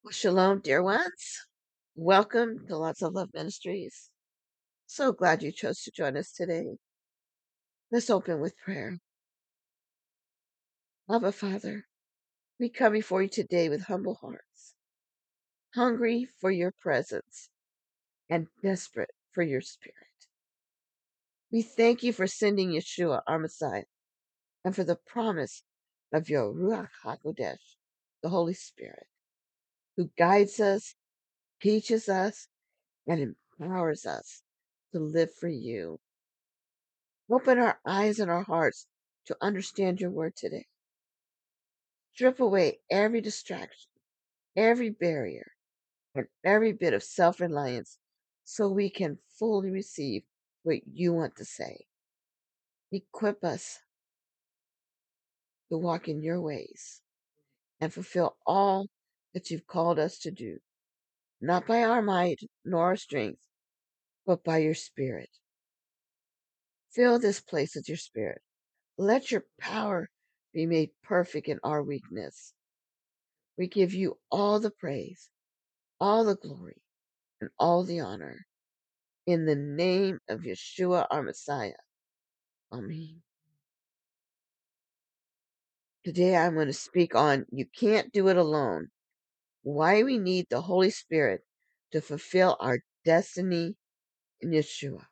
Well, shalom, dear ones. Welcome to Lots of Love Ministries. So glad you chose to join us today. Let's open with prayer. Abba, Father, we come before you today with humble hearts, hungry for your presence and desperate for your spirit. We thank you for sending Yeshua, our Messiah, and for the promise of your Ruach HaKodesh, the Holy Spirit, who guides us, teaches us, and empowers us to live for you. Open our eyes and our hearts to understand your word today. Strip away every distraction, every barrier, and every bit of self reliance so we can fully receive what you want to say. Equip us to walk in your ways and fulfill all that you've called us to do, not by our might nor our strength, but by your Spirit. Fill this place with your Spirit. Let your power be made perfect in our weakness. We give you all the praise, all the glory, and all the honor. In the name of Yeshua, our Messiah. Amen. Today I'm going to speak on You Can't Do It Alone. Why we need the Holy Spirit to fulfill our destiny in Yeshua.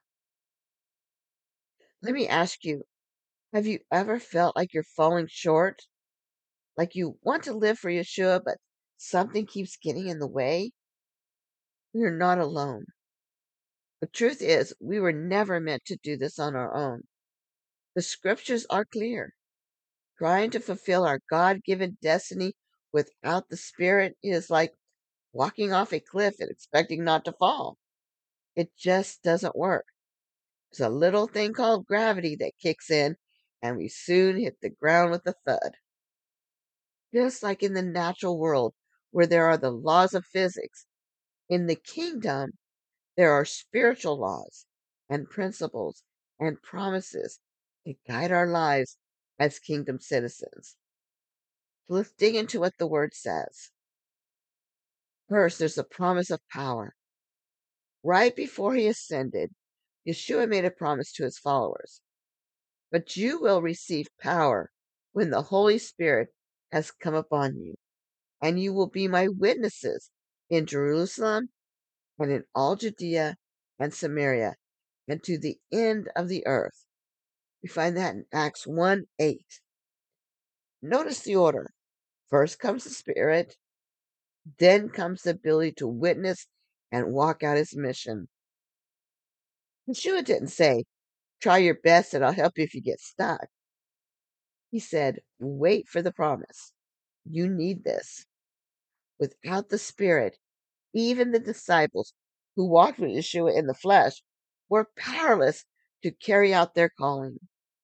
Let me ask you, have you ever felt like you're falling short? Like you want to live for Yeshua, but something keeps getting in the way? You're not alone. The truth is, we were never meant to do this on our own. The scriptures are clear. Trying to fulfill our God given destiny without the Spirit is like walking off a cliff and expecting not to fall. It just doesn't work. There's a little thing called gravity that kicks in, and we soon hit the ground with a thud. Just like in the natural world, where there are the laws of physics, in the kingdom, there are spiritual laws and principles and promises that guide our lives as kingdom citizens. So let's dig into what the word says. First, there's a promise of power. Right before he ascended, Yeshua made a promise to his followers. But you will receive power when the Holy Spirit has come upon you, and you will be my witnesses in Jerusalem and in all Judea and Samaria and to the end of the earth. We find that in Acts 1:8. Notice the order. First comes the Spirit, then comes the ability to witness and walk out his mission. Yeshua didn't say, try your best and I'll help you if you get stuck. He said, wait for the promise. You need this. Without the Spirit, even the disciples who walked with Yeshua in the flesh were powerless to carry out their calling.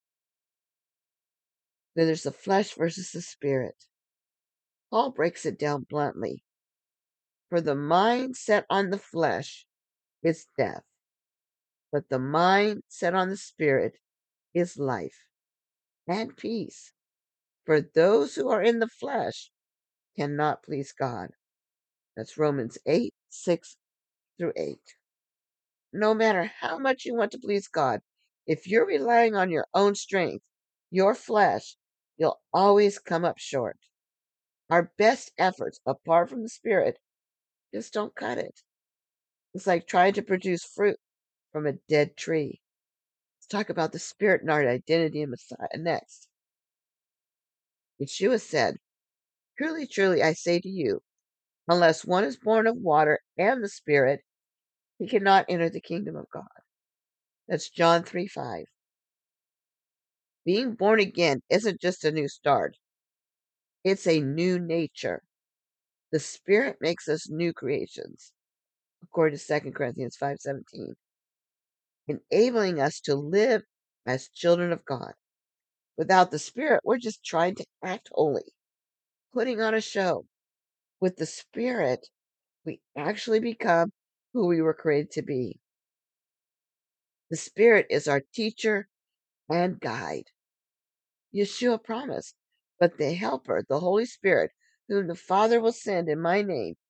Then there's the flesh versus the Spirit. Paul breaks it down bluntly. For the mind set on the flesh is death, but the mind set on the Spirit is life and peace. For those who are in the flesh cannot please God. That's Romans 8:6-8. No matter how much you want to please God, if you're relying on your own strength, your flesh, you'll always come up short. Our best efforts, apart from the Spirit, just don't cut it. It's like trying to produce fruit from a dead tree. Let's talk about the Spirit and our identity in Messiah next. Yeshua said, truly, truly, I say to you, unless one is born of water and the Spirit, he cannot enter the kingdom of God. That's John 3:5. Being born again isn't just a new start. It's a new nature. The Spirit makes us new creations, according to 2 Corinthians 5:17, enabling us to live as children of God. Without the Spirit, we're just trying to act holy, putting on a show. With the Spirit, we actually become who we were created to be. The Spirit is our teacher and guide. Yeshua promised, but the Helper, the Holy Spirit, whom the Father will send in my name,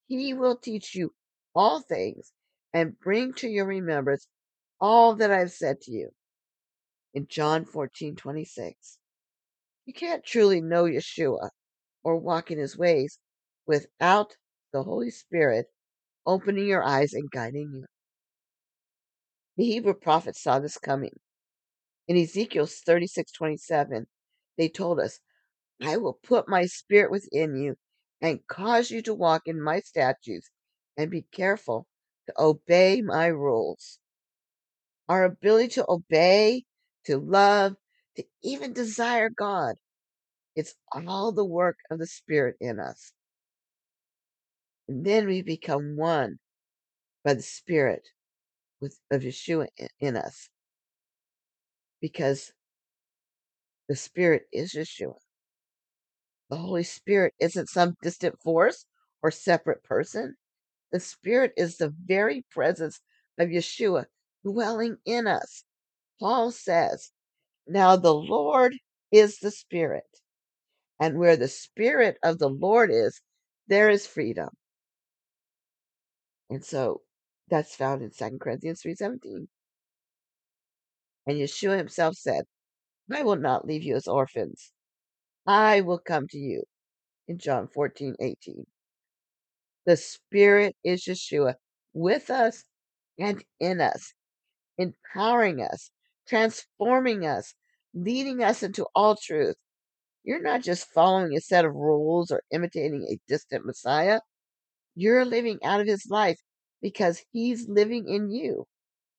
He will teach you all things and bring to your remembrance all that I've said to you. In John 14:26. You can't truly know Yeshua or walk in his ways without the Holy Spirit opening your eyes and guiding you. The Hebrew prophets saw this coming. In Ezekiel 36:27, they told us, I will put my spirit within you and cause you to walk in my statutes and be careful to obey my rules. Our ability to obey, to love, to even desire God, it's all the work of the Spirit in us. And then we become one by the Spirit of Yeshua in us, because the Spirit is Yeshua. The Holy Spirit isn't some distant force or separate person. The Spirit is the very presence of Yeshua dwelling in us. Paul says, now the Lord is the Spirit, and where the Spirit of the Lord is, there is freedom. And so that's found in 2 Corinthians 3:17. And Yeshua himself said, I will not leave you as orphans. I will come to you in John 14:18. The Spirit is Yeshua with us and in us, empowering us, transforming us, leading us into all truth. You're not just following a set of rules or imitating a distant Messiah. You're living out of his life because he's living in you.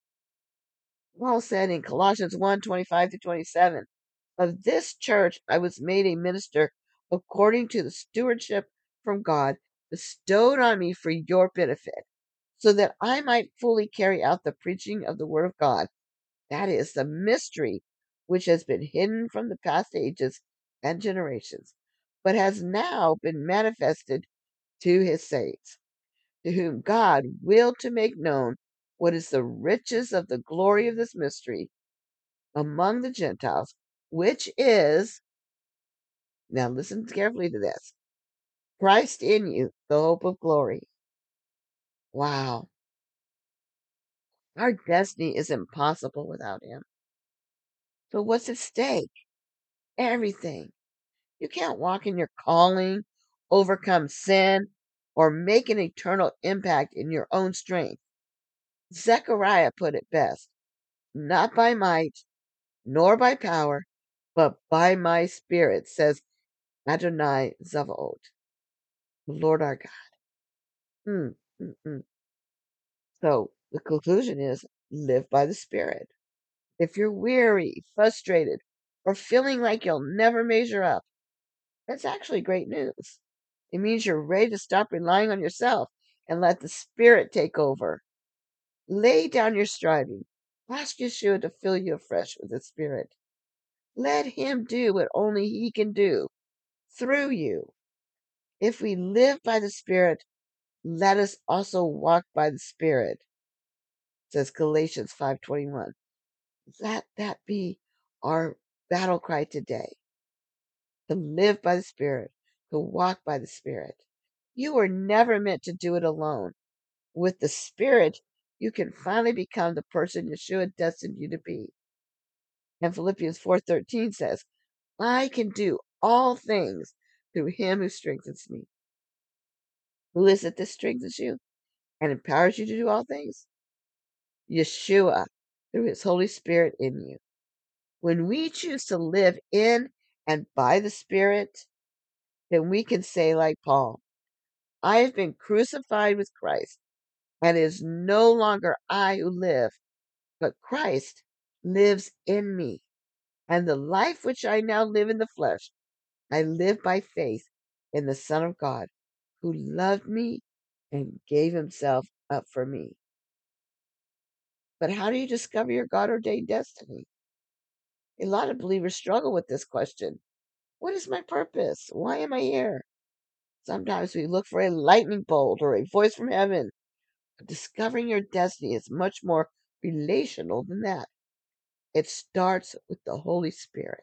Paul said in Colossians 1:25-27, of this church I was made a minister according to the stewardship from God bestowed on me for your benefit, so that I might fully carry out the preaching of the word of God, that is, the mystery which has been hidden from the past ages and generations, but has now been manifested to his saints, to whom God willed to make known what is the riches of the glory of this mystery among the Gentiles, which is, now listen carefully to this, Christ in you, the hope of glory. Wow. Our destiny is impossible without him. So what's at stake? Everything. You can't walk in your calling, overcome sin, or make an eternal impact in your own strength. Zechariah put it best, not by might, nor by power, but by my spirit, says Adonai Zavaot, the Lord our God. Mm, mm, mm. So the conclusion is live by the Spirit. If you're weary, frustrated, or feeling like you'll never measure up, that's actually great news. It means you're ready to stop relying on yourself and let the Spirit take over. Lay down your striving. Ask Yeshua to fill you afresh with the Spirit. Let Him do what only He can do through you. If we live by the Spirit, let us also walk by the Spirit, says Galatians 5:21. Let that be our battle cry today, to live by the Spirit, to walk by the Spirit. You were never meant to do it alone. With the Spirit, you can finally become the person Yeshua destined you to be. And Philippians 4:13 says, I can do all things through him who strengthens me. Who is it that strengthens you and empowers you to do all things? Yeshua, through his Holy Spirit in you. When we choose to live in and by the Spirit, then we can say, like Paul, I have been crucified with Christ, and it is no longer I who live, but Christ lives in me. And the life which I now live in the flesh, I live by faith in the Son of God, who loved me and gave himself up for me. But how do you discover your God ordained destiny? A lot of believers struggle with this question. What is my purpose? Why am I here? Sometimes we look for a lightning bolt or a voice from heaven. But discovering your destiny is much more relational than that. It starts with the Holy Spirit.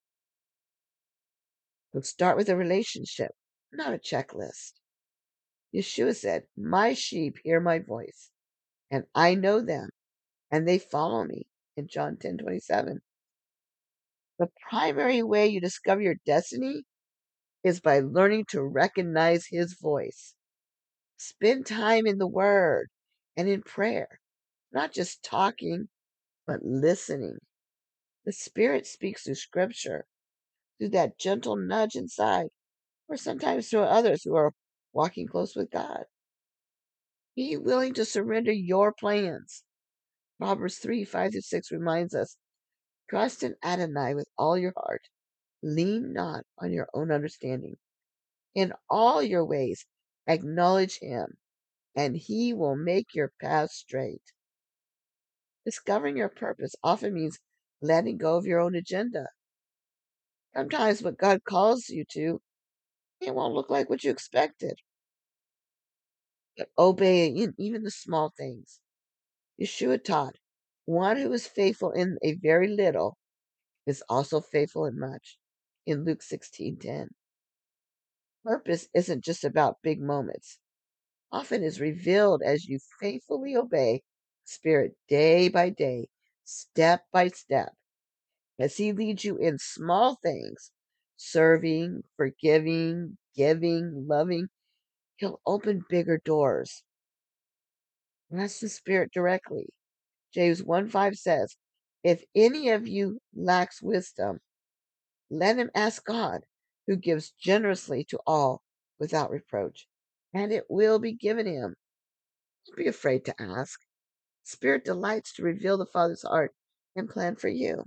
So start with a relationship, not a checklist. Yeshua said, "My sheep hear my voice, and I know them, and they follow me," in John 10:27. The primary way you discover your destiny is by learning to recognize his voice. Spend time in the Word and in prayer, not just talking, but listening. The Spirit speaks through Scripture, through that gentle nudge inside, or sometimes through others who are walking close with God. Be willing to surrender your plans. Proverbs 3:5-6 reminds us, "Trust in Adonai with all your heart. Lean not on your own understanding. In all your ways, acknowledge him, and he will make your path straight." Discovering your purpose often means letting go of your own agenda. Sometimes what God calls you to, it won't look like what you expected. But obey in even the small things. Yeshua taught, "One who is faithful in a very little is also faithful in much," in Luke 16:10. Purpose isn't just about big moments. Often is revealed as you faithfully obey Spirit day by day, step by step, as He leads you in small things, serving, forgiving, giving, loving. He'll open bigger doors. That's the Spirit directly. James 1:5 says, "If any of you lacks wisdom, let him ask God, who gives generously to all without reproach, and it will be given him." Don't be afraid to ask. Spirit delights to reveal the Father's heart and plan for you.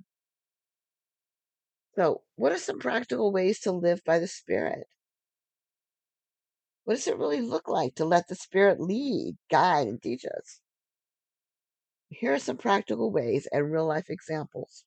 So, what are some practical ways to live by the Spirit? What does it really look like to let the Spirit lead, guide, and teach us? Here are some practical ways and real life examples.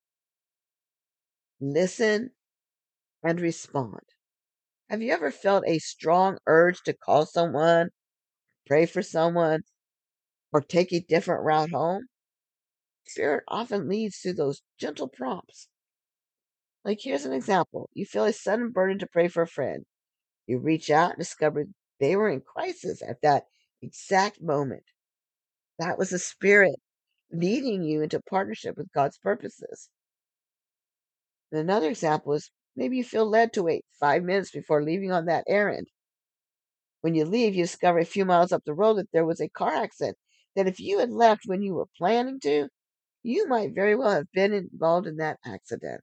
Listen and respond. Have you ever felt a strong urge to call someone, pray for someone, or take a different route home? Spirit often leads through those gentle prompts. Like, here's an example: you feel a sudden burden to pray for a friend. You reach out and discover they were in crisis at that exact moment. That was the Spirit leading you into partnership with God's purposes. And another example is maybe you feel led to wait 5 minutes before leaving on that errand. When you leave, you discover a few miles up the road that there was a car accident, that if you had left when you were planning to, you might very well have been involved in that accident.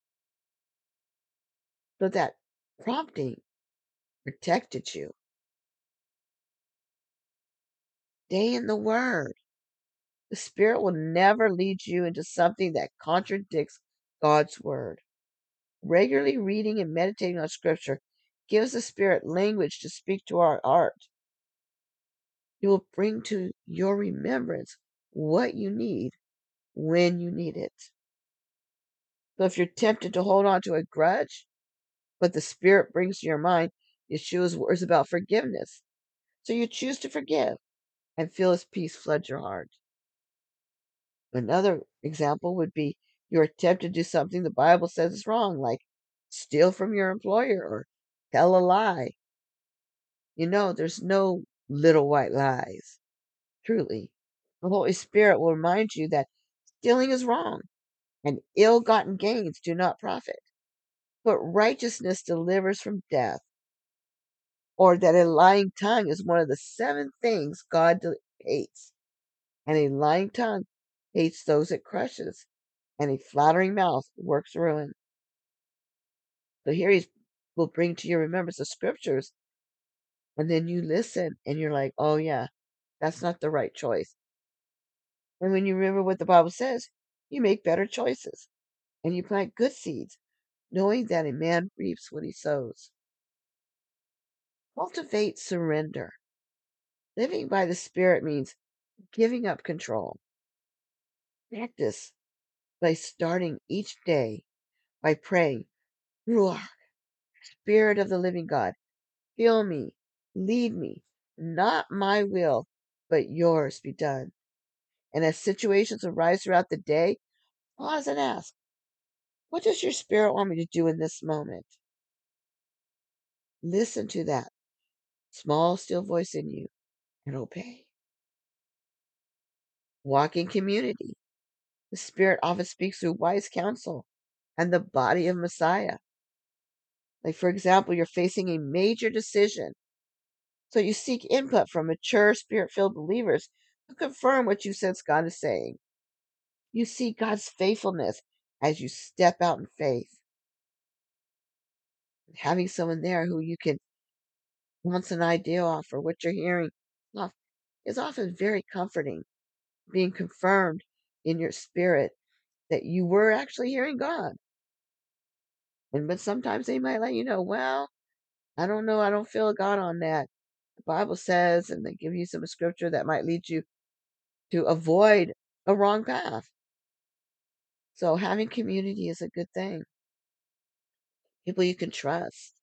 So that prompting protected you. Stay in the Word. The Spirit will never lead you into something that contradicts God's Word. Regularly reading and meditating on Scripture gives the Spirit language to speak to our heart. It will bring to your remembrance what you need when you need it. So if you're tempted to hold on to a grudge, but the Spirit brings to your mind Yeshua's words about forgiveness, so you choose to forgive and feel His peace flood your heart. Another example would be you're tempted to do something the Bible says is wrong, like steal from your employer or tell a lie. You know, there's no little white lies. Truly, the Holy Spirit will remind you that stealing is wrong and ill gotten gains do not profit. But righteousness delivers from death, or that a lying tongue is one of the 7 things God hates, and a lying tongue hates those it crushes, and a flattering mouth works ruin. So here he will bring to your remembrance the scriptures, and then you listen, and you're like, oh yeah, that's not the right choice. And when you remember what the Bible says, you make better choices, and you plant good seeds, knowing that a man reaps what he sows. Cultivate surrender. Living by the Spirit means giving up control. Practice by starting each day by praying, Ruach, Spirit of the living God, fill me, lead me, not my will, but yours be done. And as situations arise throughout the day, pause and ask, what does your Spirit want me to do in this moment? Listen to that. small, still voice in you, and obey. Walk in community. The Spirit often speaks through wise counsel and the body of Messiah. Like, for example, you're facing a major decision. So you seek input from mature, spirit filled believers to confirm what you sense God is saying. You see God's faithfulness as you step out in faith. Having someone there who you can bounce an idea off or what you're hearing off is often very comforting, being confirmed in your spirit that you were actually hearing God. But sometimes they might let you know, well, I don't know, I don't feel God on that. The Bible says, and they give you some scripture that might lead you to avoid a wrong path. So having community is a good thing. People you can trust.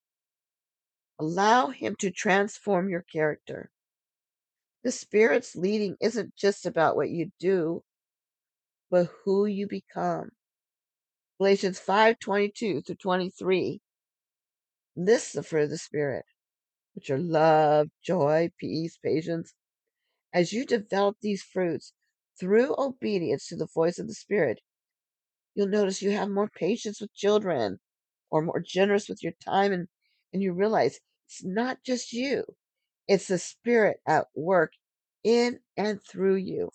Allow Him to transform your character. The Spirit's leading isn't just about what you do, but who you become. Galatians 5:22-23 lists the fruit of the Spirit, which are love, joy, peace, patience. As you develop these fruits through obedience to the voice of the Spirit, you'll notice you have more patience with children or more generous with your time, and you realize it's not just you, it's the Spirit at work in and through you.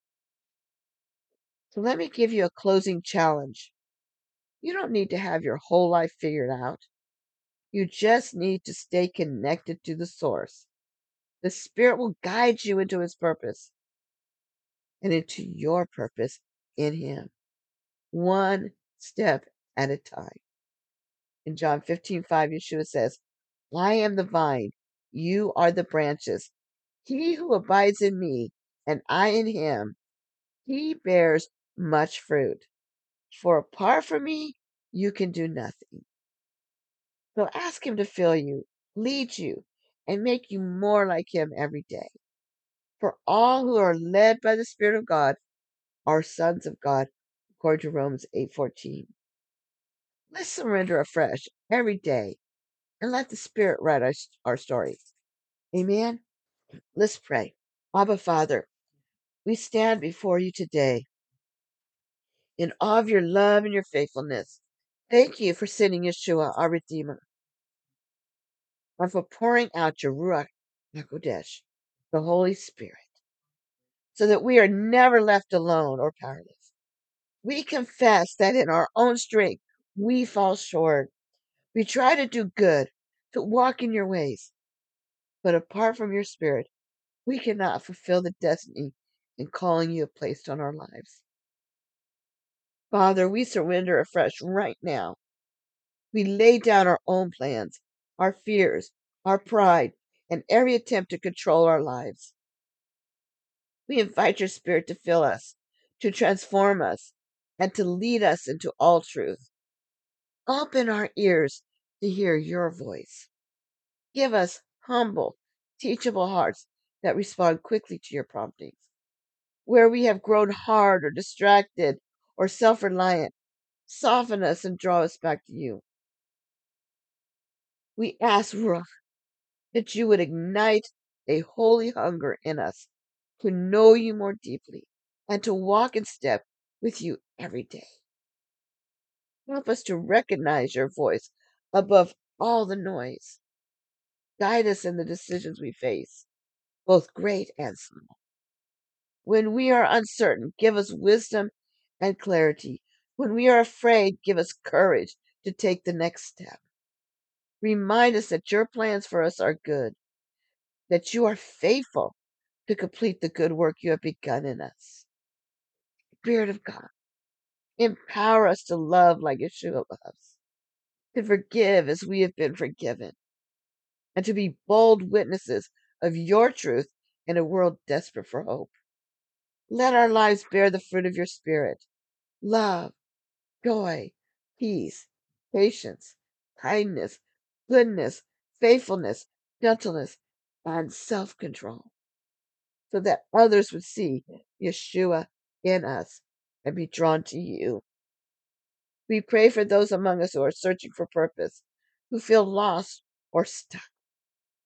So let me give you a closing challenge. You don't need to have your whole life figured out. You just need to stay connected to the source. The Spirit will guide you into His purpose and into your purpose in Him, one step at a time. In John 15:5, Yeshua says, I am the vine, you are the branches. He who abides in me, and I in him, he bears much fruit. For apart from me, you can do nothing. So ask him to fill you, lead you, and make you more like him every day. For all who are led by the Spirit of God are sons of God, according to Romans 8:14. Let's surrender afresh every day and let the Spirit write our story. Amen. Let's pray. Abba Father, we stand before you today in awe of your love and your faithfulness. Thank you for sending Yeshua, our Redeemer, and for pouring out your Ruach HaKodesh, the Holy Spirit, so that we are never left alone or powerless. We confess that in our own strength we fall short. We try to do good, to walk in your ways, but apart from your Spirit, we cannot fulfill the destiny and calling you have placed on our lives. Father, we surrender afresh right now. We lay down our own plans, our fears, our pride, and every attempt to control our lives. We invite your Spirit to fill us, to transform us, and to lead us into all truth. Open our ears to hear your voice. Give us humble, teachable hearts that respond quickly to your promptings. Where we have grown hard or distracted or self reliant, soften us and draw us back to you. We ask, Ruach, that you would ignite a holy hunger in us to know you more deeply and to walk in step with you every day. Help us to recognize your voice above all the noise. Guide us in the decisions we face, both great and small. When we are uncertain, give us wisdom and clarity. When we are afraid, give us courage to take the next step. Remind us that your plans for us are good, that you are faithful to complete the good work you have begun in us. Spirit of God, empower us to love like Yeshua loves, to forgive as we have been forgiven, and to be bold witnesses of your truth in a world desperate for hope. Let our lives bear the fruit of your Spirit: love, joy, peace, patience, kindness, goodness, faithfulness, gentleness, and self control, so that others would see Yeshua in us and be drawn to you. We pray for those among us who are searching for purpose, who feel lost or stuck.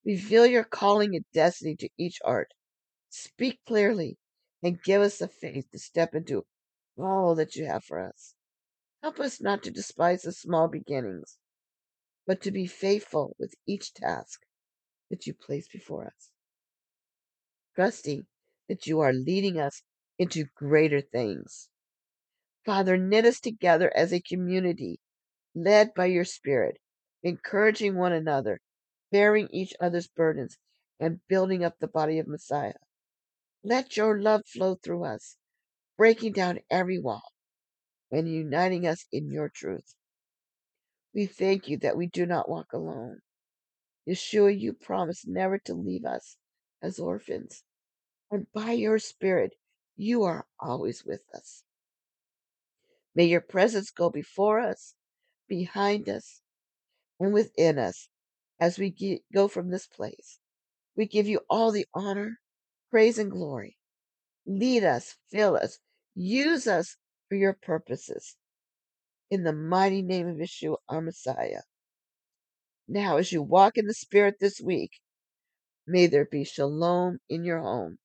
Reveal your calling and destiny to each heart. Speak clearly and give us the faith to step into all that you have for us. Help us not to despise the small beginnings, but to be faithful with each task that you place before us, trusting that you are leading us into greater things. Father, knit us together as a community led by your Spirit, encouraging one another, bearing each other's burdens, and building up the body of Messiah. Let your love flow through us, breaking down every wall and uniting us in your truth. We thank you that we do not walk alone. Yeshua, you promised never to leave us as orphans, and by your Spirit, you are always with us. May your presence go before us, behind us, and within us as we go from this place. We give you all the honor, praise, and glory. Lead us, fill us, use us for your purposes. In the mighty name of Yeshua, our Messiah. Now, as you walk in the Spirit this week, may there be shalom in your home.